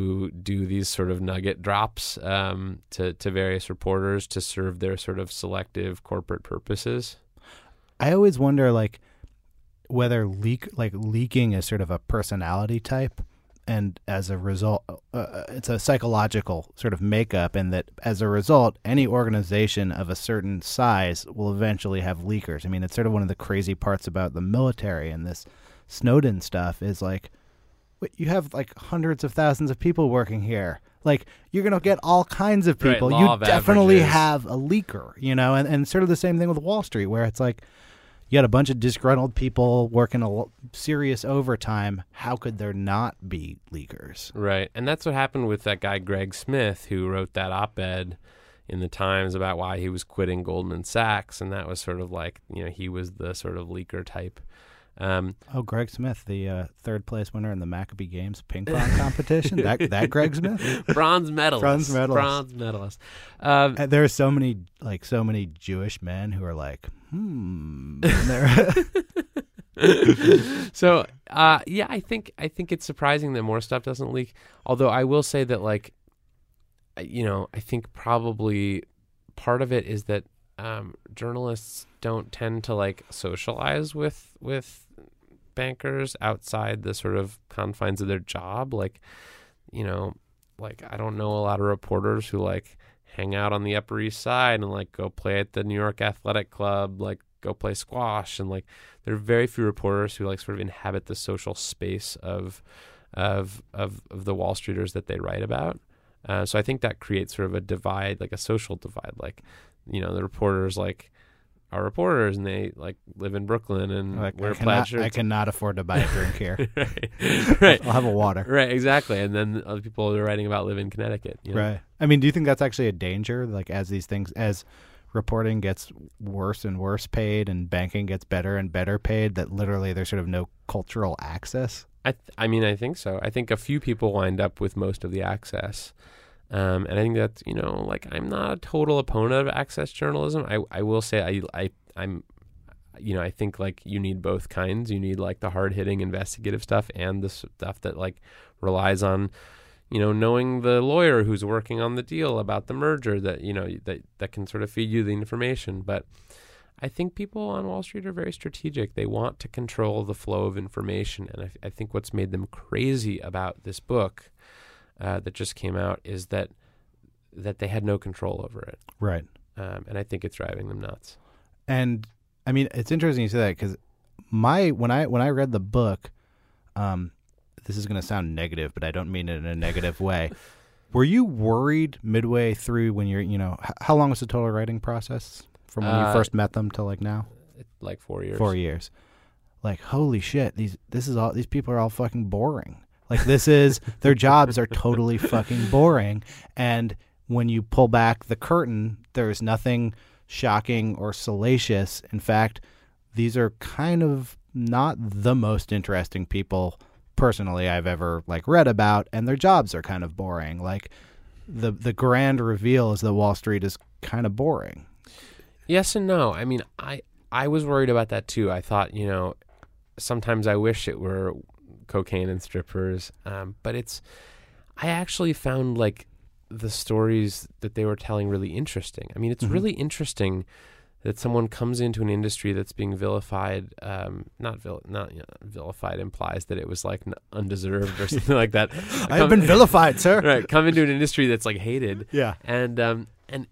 do these sort of nugget drops to various reporters to serve their sort of selective corporate purposes. I always wonder, like, whether leaking is sort of a personality type, and as a result, it's a psychological sort of makeup, and that as a result, any organization of a certain size will eventually have leakers. I mean, it's sort of one of the crazy parts about the military and this Snowden stuff is like, you have like hundreds of thousands of people working here. Like, you're going to get all kinds of people. Right, you definitely averages. have a leaker, you know, and sort of the same thing with Wall Street, where it's like, you got a bunch of disgruntled people working a serious overtime. How could there not be leakers? Right. And that's what happened with that guy, Greg Smith, who wrote that op-ed in the Times about why he was quitting Goldman Sachs. And that was sort of like, you know, he was the sort of leaker type. Greg Smith, the third place winner in the Maccabee Games ping pong competition. that Greg Smith, bronze medalist. There are so many Jewish men who are like, So I think it's surprising that more stuff doesn't leak. Although I will say that, like, you know, I think probably part of it is that journalists don't tend to like socialize with bankers outside the sort of confines of their job. Like, you know, like I don't know a lot of reporters who like hang out on the Upper East Side and like go play at the New York Athletic Club, like go play squash, and like there are very few reporters who like sort of inhabit the social space of the Wall Streeters that they write about. So I think that creates sort of a divide, like a social divide. Like, you know, the reporters like are reporters and they like live in Brooklyn and like, wear plaid shirts. I cannot afford to buy a drink here. Right. I'll have a water. Right, exactly. And then other people are writing about live in Connecticut. You know? Right. I mean, do you think that's actually a danger? Like, as reporting gets worse and worse paid and banking gets better and better paid, that literally there's sort of no cultural access? I mean, I think so. I think a few people wind up with most of the access. And I think that, you know, like I'm not a total opponent of access journalism. I will say I'm, you know, I think like you need both kinds. You need like the hard hitting investigative stuff and the stuff that like relies on, you know, knowing the lawyer who's working on the deal about the merger that, you know, that can sort of feed you the information. But I think people on Wall Street are very strategic. They want to control the flow of information. And I think what's made them crazy about this book that just came out is that that they had no control over it. Right. And I think it's driving them nuts. And I mean, it's interesting you say that because when I read the book, this is going to sound negative, but I don't mean it in a negative way. Were you worried midway through when you're, how long was the total writing process from when you first met them till like now? Like 4 years. 4 years. Like, holy shit, these people are all fucking boring. Like their jobs are totally fucking boring. And when you pull back the curtain, there's nothing shocking or salacious. In fact, these are kind of not the most interesting people personally I've ever read about, and their jobs are kind of boring. Like the grand reveal is that Wall Street is kind of boring. Yes and no. I mean, I was worried about that too. I thought, sometimes I wish it were cocaine and strippers, but I actually found the stories that they were telling really interesting. I mean, it's really interesting that someone comes into an industry that's being vilified. Not vilified implies that it was undeserved or something like that. I have been vilified, sir. Right, come into an industry that's hated. Yeah, and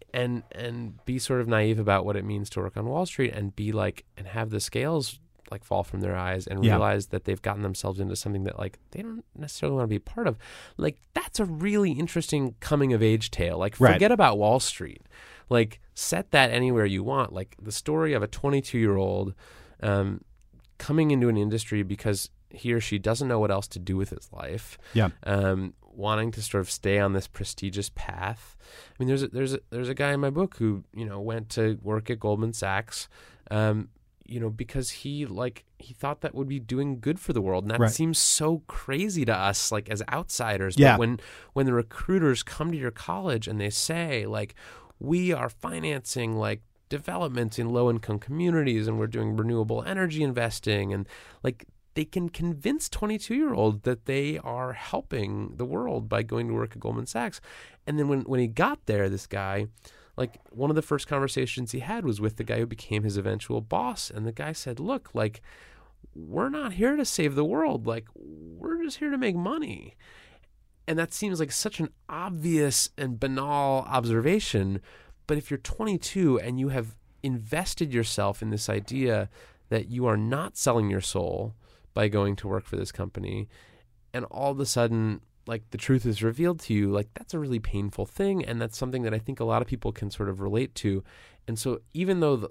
be sort of naive about what it means to work on Wall Street, and be and have the scales fall from their eyes, and realize that they've gotten themselves into something that they don't necessarily want to be part of. That's a really interesting coming of age tale. Forget about Wall Street. Set that anywhere you want. The story of a 22-year-old coming into an industry because he or she doesn't know what else to do with his life. Yeah. Wanting to sort of stay on this prestigious path. I mean, there's a guy in my book who went to work at Goldman Sachs, because he thought that would be doing good for the world, and that seems so crazy to us as outsiders. Yeah. But when the recruiters come to your college and they say we are financing development in low-income communities, and we're doing renewable energy investing, and they can convince 22-year-olds that they are helping the world by going to work at Goldman Sachs. And then when he got there, this guy, one of the first conversations he had was with the guy who became his eventual boss. And the guy said, look, we're not here to save the world. We're just here to make money. And that seems like such an obvious and banal observation. But if you're 22 and you have invested yourself in this idea that you are not selling your soul by going to work for this company, and all of a sudden, the truth is revealed to you, that's a really painful thing. And that's something that I think a lot of people can sort of relate to. And so even though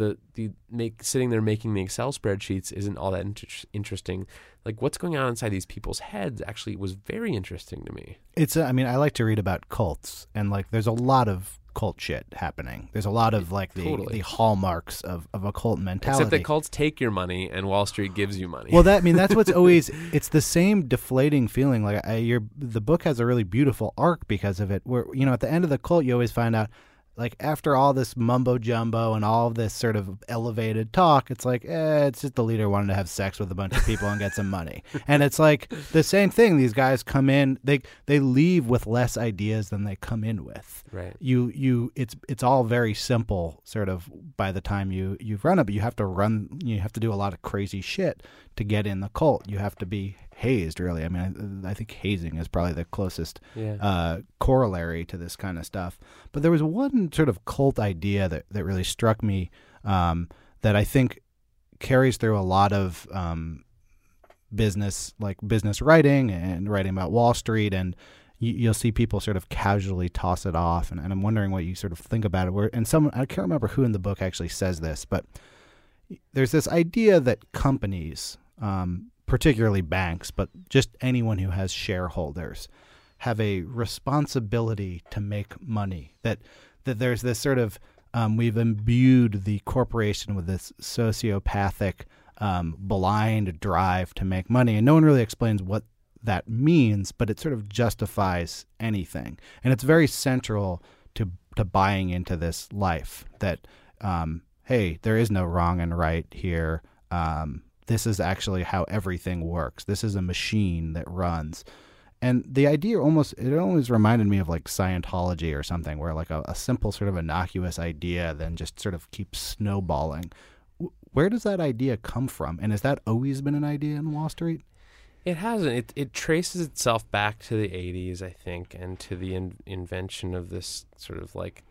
sitting there making the Excel spreadsheets isn't all that interesting, what's going on inside these people's heads actually was very interesting to me. I like to read about cults, and there's a lot of cult shit happening. There's a lot of the hallmarks of a cult mentality. Except that cults take your money and Wall Street gives you money. Well, that's what's always, it's the same deflating feeling. The book has a really beautiful arc because of it, where, at the end of the cult, you always find out, after all this mumbo jumbo and all of this sort of elevated talk, it's it's just the leader wanted to have sex with a bunch of people and get some money. And it's the same thing. These guys come in, they leave with less ideas than they come in with. Right. It's all very simple sort of by the time you run it, but you have to do a lot of crazy shit to get in the cult. You have to be hazed, really. I mean, I think hazing is probably the closest corollary to this kind of stuff. But there was one sort of cult idea that really struck me that I think carries through a lot of business writing and writing about Wall Street, and you'll see people sort of casually toss it off. And I'm wondering what you sort of think about it. And I can't remember who in the book actually says this, but there's this idea that companies, particularly banks, but just anyone who has shareholders, have a responsibility to make money. That there's this sort of we've imbued the corporation with this sociopathic, blind drive to make money, and no one really explains what that means, but it sort of justifies anything, and it's very central to buying into this life that hey, there is no wrong and right here. This is actually how everything works. This is a machine that runs. And the idea almost reminded me of Scientology or something, where a simple sort of innocuous idea then just sort of keeps snowballing. Where does that idea come from? And has that always been an idea in Wall Street? It hasn't. It traces itself back to the 80s, I think, and to the invention of this sort of like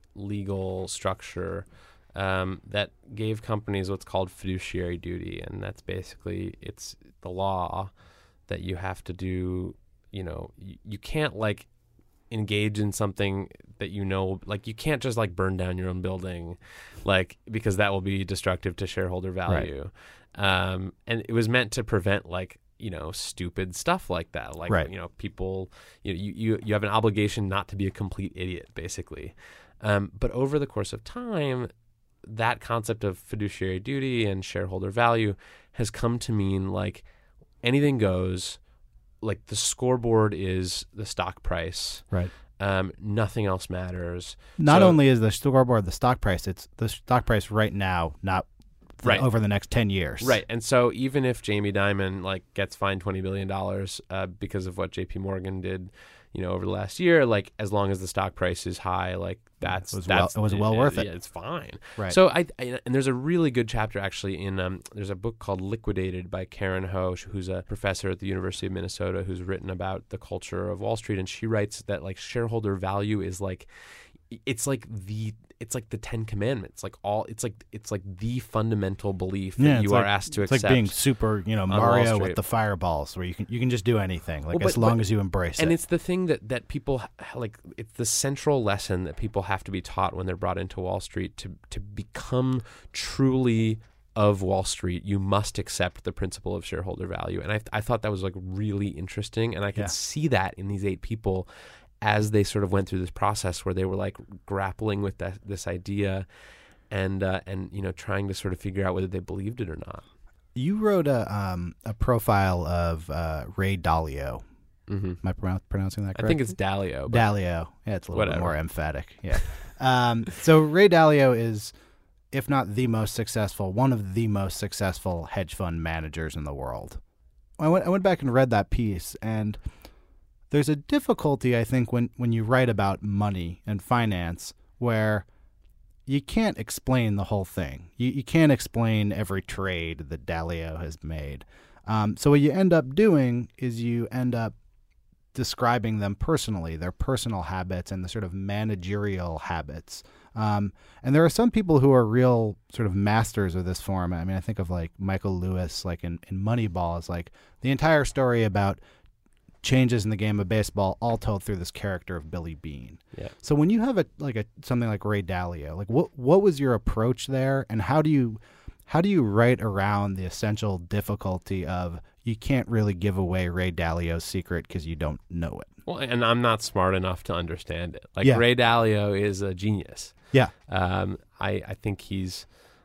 legal structure that gave companies what's called fiduciary duty, and that's basically it's the law that you have to do. You know, you can't like engage in something that like you can't just like burn down your own building, like because that will be destructive to shareholder value. Right. And it was meant to prevent like stupid stuff like that. Like right. People you have an obligation not to be a complete idiot, basically. But over the course of time, that concept of fiduciary duty and shareholder value has come to mean like anything goes. Like the scoreboard is the stock price. Right. Nothing else matters. Not only is the scoreboard the stock price, it's the stock price right now, not over the next 10 years. Right. And so even if Jamie Dimon like gets fined $20 billion because of what JP Morgan did, over the last year, like as long as the stock price is high, like it was well worth it. Yeah, it's fine. Right. So and there's a really good chapter actually in there's a book called Liquidated by Karen Ho, who's a professor at the University of Minnesota, who's written about the culture of Wall Street, and she writes that like shareholder value is like it's like the 10 Commandments, it's like the fundamental belief that you are asked to accept. It's like being super, Mario with the fireballs, where you can just do anything, as long as you embrace it. And it's the thing that people like. It's the central lesson that people have to be taught when they're brought into Wall Street to become truly of Wall Street. You must accept the principle of shareholder value, and I thought that was like really interesting, and I could see that in these 8 people as they sort of went through this process where they were like grappling with this idea and trying to sort of figure out whether they believed it or not. You wrote a profile of Ray Dalio. Mm-hmm. Am I pronouncing that correct? I think it's Dalio. Dalio. Yeah, it's a little bit more emphatic. Yeah. So Ray Dalio is, if not the most successful, one of the most successful hedge fund managers in the world. I went back and read that piece, and there's a difficulty, I think, when you write about money and finance where you can't explain the whole thing. You can't explain every trade that Dalio has made. So what you end up doing is you end up describing them personally, their personal habits and the sort of managerial habits. And there are some people who are real sort of masters of this form. I mean, I think of like Michael Lewis, like in Moneyball, is like the entire story about changes in the game of baseball, all told through this character of Billy Beane. Yeah. So when you have something like Ray Dalio, like what was your approach there, and how do you write around the essential difficulty of you can't really give away Ray Dalio's secret because you don't know it? Well, and I'm not smart enough to understand it. Ray Dalio is a genius. Yeah. I think he's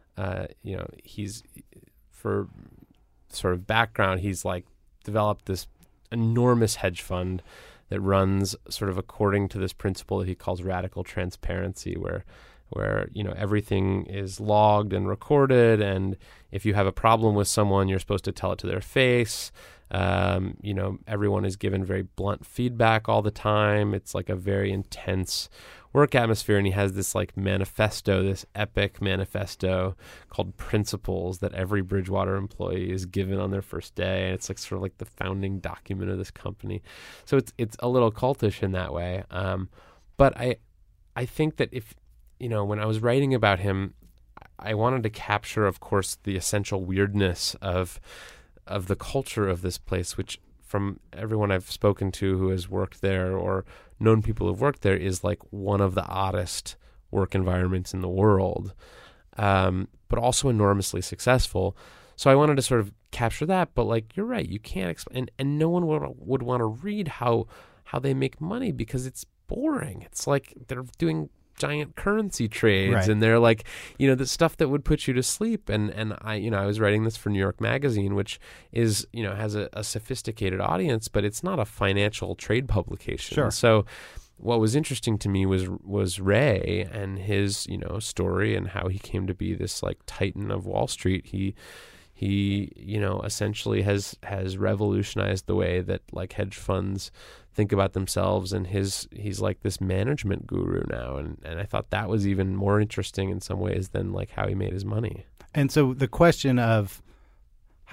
for sort of background, he's like developed this enormous hedge fund that runs sort of according to this principle that he calls radical transparency, where everything is logged and recorded, and if you have a problem with someone, you're supposed to tell it to their face. Everyone is given very blunt feedback all the time. It's like a very intense work atmosphere, and he has this like manifesto, this epic manifesto called Principles that every Bridgewater employee is given on their first day, and it's like sort of like the founding document of this company. So it's a little cultish in that way. But I think that if when I was writing about him, I wanted to capture, of course, the essential weirdness of the culture of this place, which from everyone I've spoken to who has worked there or known people who've worked there is like one of the oddest work environments in the world, but also enormously successful. So I wanted to sort of capture that, but like, you're right, you can't explain, and no one would want to read how they make money because it's boring. It's like they're doing giant currency trades, right, and they're like, the stuff that would put you to sleep. And I was writing this for New York Magazine, which is, has a sophisticated audience, but it's not a financial trade publication. Sure. So what was interesting to me was Ray and his, story and how he came to be this like titan of Wall Street. He essentially has revolutionized the way that like hedge funds think about themselves, and he's like this management guru now, and I thought that was even more interesting in some ways than like how he made his money. And so the question of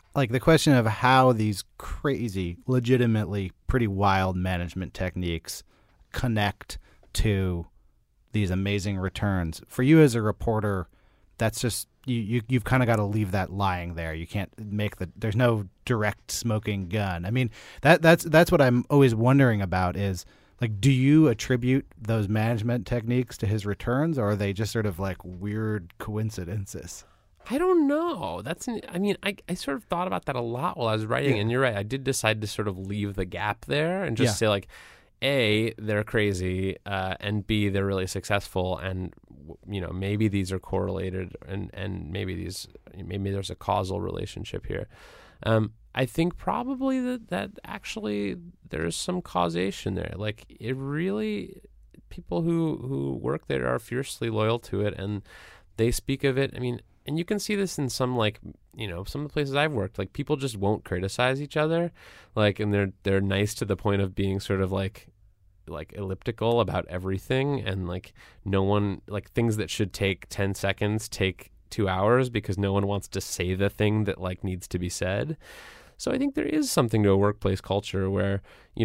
like the question of how these crazy, legitimately pretty wild management techniques connect to these amazing returns. For you as a reporter, that's just you've kind of got to leave that lying there. You can't make there's no direct smoking gun. I mean, that's what I'm always wondering about is, like, do you attribute those management techniques to his returns, or are they just sort of like weird coincidences? I don't know. I sort of thought about that a lot while I was writing, and you're right. I did decide to sort of leave the gap there and just say, like, A, they're crazy, and B, they're really successful, and maybe these are correlated, and maybe there's a causal relationship here. I think probably that actually there's some causation there. Like, it really, people who work there are fiercely loyal to it, and they speak of it. I mean, and you can see this in some, like, some of the places I've worked. Like, people just won't criticize each other, like, and they're nice to the point of being sort of like elliptical about everything, and like no one, like, things that should take 10 seconds take 2 hours because no one wants to say the thing that, like, needs to be said. So I think there is something to a workplace culture where,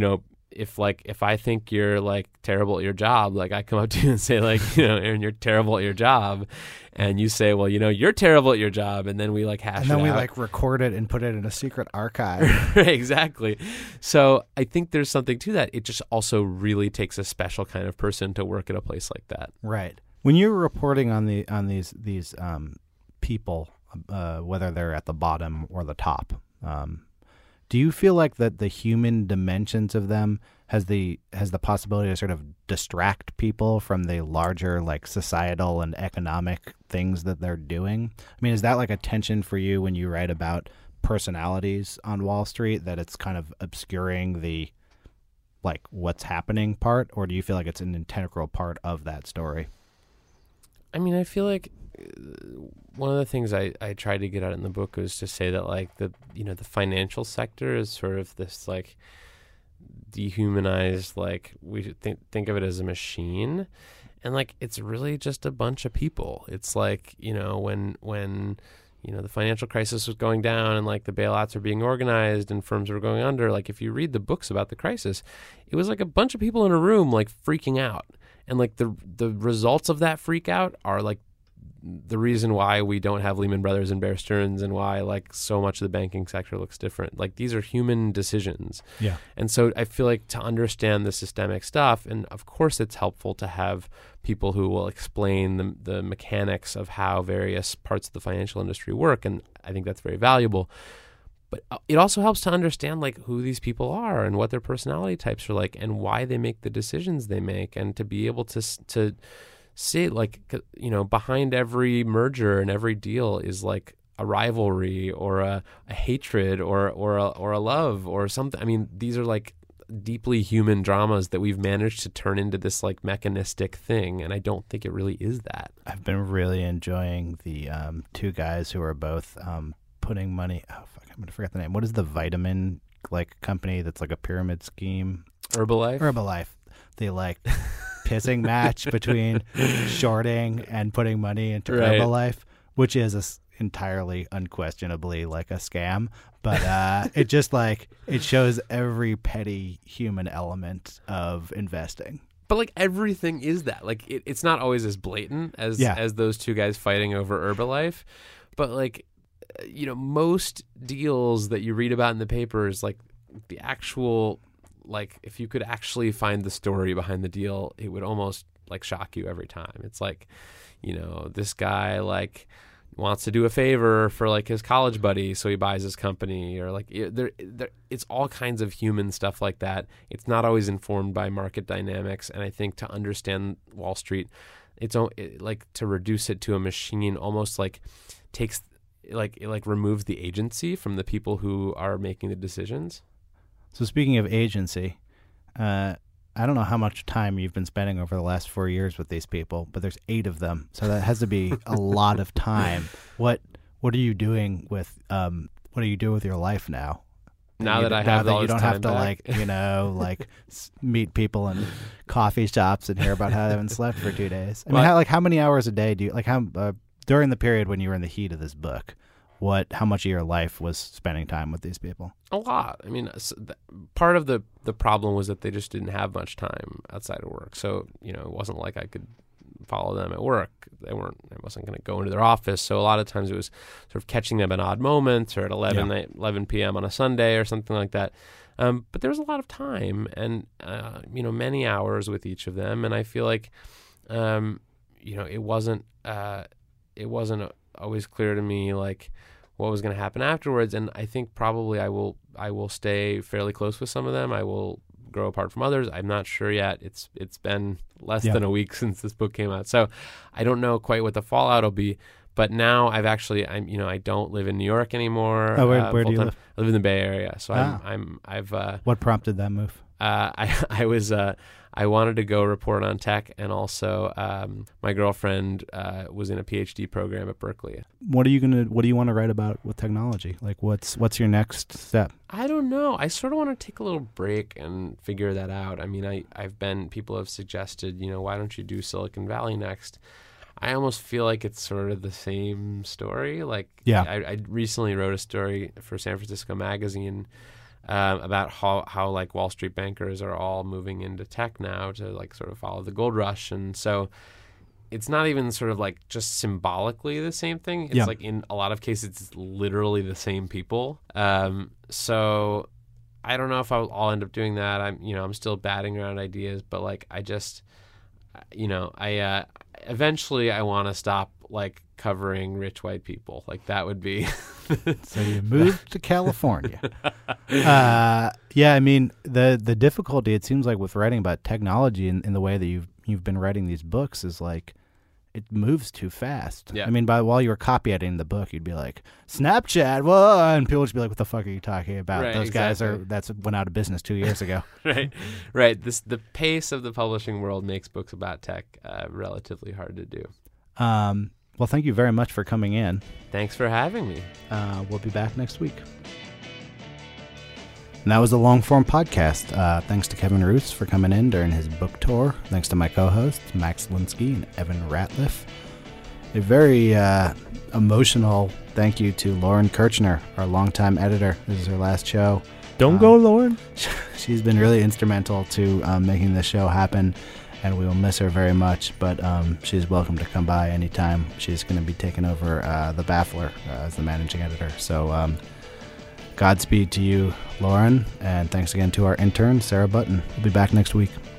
if I think you're, like, terrible at your job, like, I come up to you and say, like, Aaron, you're terrible at your job, and you say, well, you're terrible at your job, and then we, like, hash it out. And then we like record it and put it in a secret archive. Exactly. So I think there's something to that. It just also really takes a special kind of person to work at a place like that. Right. When you're reporting on these people, whether they're at the bottom or the top, do you feel like that the human dimensions of them has the possibility to sort of distract people from the larger, like, societal and economic things that they're doing? I mean, is that like a tension for you when you write about personalities on Wall Street, that it's kind of obscuring the, like, what's happening part, or do you feel like it's an integral part of that story? I mean, I feel like one of the things I tried to get at in the book was to say that, like, the financial sector is sort of this, like, dehumanized, like, we should think of it as a machine, and, like, it's really just a bunch of people. It's like, when the financial crisis was going down and, like, the bailouts are being organized and firms were going under, like, if you read the books about the crisis, it was like a bunch of people in a room, like, freaking out, and, like, the results of that freak out are, like, the reason why we don't have Lehman Brothers and Bear Stearns, and why, like, so much of the banking sector looks different. Like, these are human decisions. Yeah. And so I feel like to understand the systemic stuff, and of course it's helpful to have people who will explain the mechanics of how various parts of the financial industry work, and I think that's very valuable. But it also helps to understand, like, who these people are and what their personality types are like and why they make the decisions they make, and to be able to see, like, behind every merger and every deal is, like, a rivalry or a hatred or a love or something. I mean, these are, like, deeply human dramas that we've managed to turn into this, like, mechanistic thing, and I don't think it really is that. I've been really enjoying the two guys who are both putting money. Oh fuck, I'm gonna forget the name. What is the vitamin, like, company that's like a pyramid scheme? Herbalife. They, like, pissing match between shorting and putting money into Herbalife, which is entirely unquestionably, like, a scam. But it just, like, it shows every petty human element of investing. But, like, everything is that. Like, it's not always as blatant as those two guys fighting over Herbalife. But, like, most deals that you read about in the papers, like, the actual, like, if you could actually find the story behind the deal, it would almost, like, shock you every time. It's like, this guy, like, wants to do a favor for, like, his college buddy, so he buys his company, or, like, it's all kinds of human stuff like that. It's not always informed by market dynamics, and I think to understand Wall Street, like, to reduce it to a machine almost, like, takes, like, it, like, removes the agency from the people who are making the decisions. So speaking of agency, I don't know how much time you've been spending over the last 4 years with these people, but there's 8 of them, so that has to be a lot of time. What are you doing with your life now? Now that I have all you this don't time have to back? like meet people in coffee shops and hear about how they haven't slept for 2 days. I mean, how many hours a day do you, like, how during the period when you were in the heat of this book, how much of your life was spending time with these people? A lot. I mean, part of the problem was that they just didn't have much time outside of work. So, it wasn't like I could follow them at work. I wasn't going to go into their office. So a lot of times it was sort of catching them at odd moments or at 11 p.m. on a Sunday or something like that. But there was a lot of time and, many hours with each of them. And I feel like, it wasn't always clear to me, like, what was going to happen afterwards. And I think probably I will stay fairly close with some of them. I will grow apart from others. I'm not sure yet. It's been less than a week since this book came out, so I don't know quite what the fallout will be. But now I don't live in New York anymore. Oh, where do you live? I live in the Bay Area. So What prompted that move? I wanted to go report on tech, and also my girlfriend was in a PhD program at Berkeley. What do you want to write about with technology? Like, what's your next step? I don't know. I sort of want to take a little break and figure that out. I mean, people have suggested, why don't you do Silicon Valley next? I almost feel like it's sort of the same story. Like, I recently wrote a story for San Francisco Magazine about how like Wall Street bankers are all moving into tech now to like sort of follow the gold rush. And so it's not even sort of like just symbolically the same thing. It's like in a lot of cases, it's literally the same people. So I don't know if I'll end up doing that. I'm still batting around ideas, but like, I just, eventually I want to stop like covering rich white people. Like that would be. So you moved to California. I mean, the difficulty, it seems like, with writing about technology in the way that you've been writing these books is like it moves too fast. Yeah. I mean, while you were copy editing the book, you'd be like, Snapchat, whoa, and people would just be like, what the fuck are you talking about? Right, Those guys went out of business 2 years ago. Right. The pace of the publishing world makes books about tech relatively hard to do. Well, thank you very much for coming in. Thanks for having me. We'll be back next week. And that was the Long Form Podcast. Thanks to Kevin Roos for coming in during his book tour. Thanks to my co-hosts, Max Linsky and Evan Ratliff. A very emotional thank you to Lauren Kirchner, our longtime editor. This is her last show. Don't go, Lauren. She's been really instrumental to making this show happen, and we will miss her very much, but she's welcome to come by anytime. She's going to be taking over The Baffler as the managing editor. So Godspeed to you, Lauren, and thanks again to our intern, Sarah Button. We'll be back next week.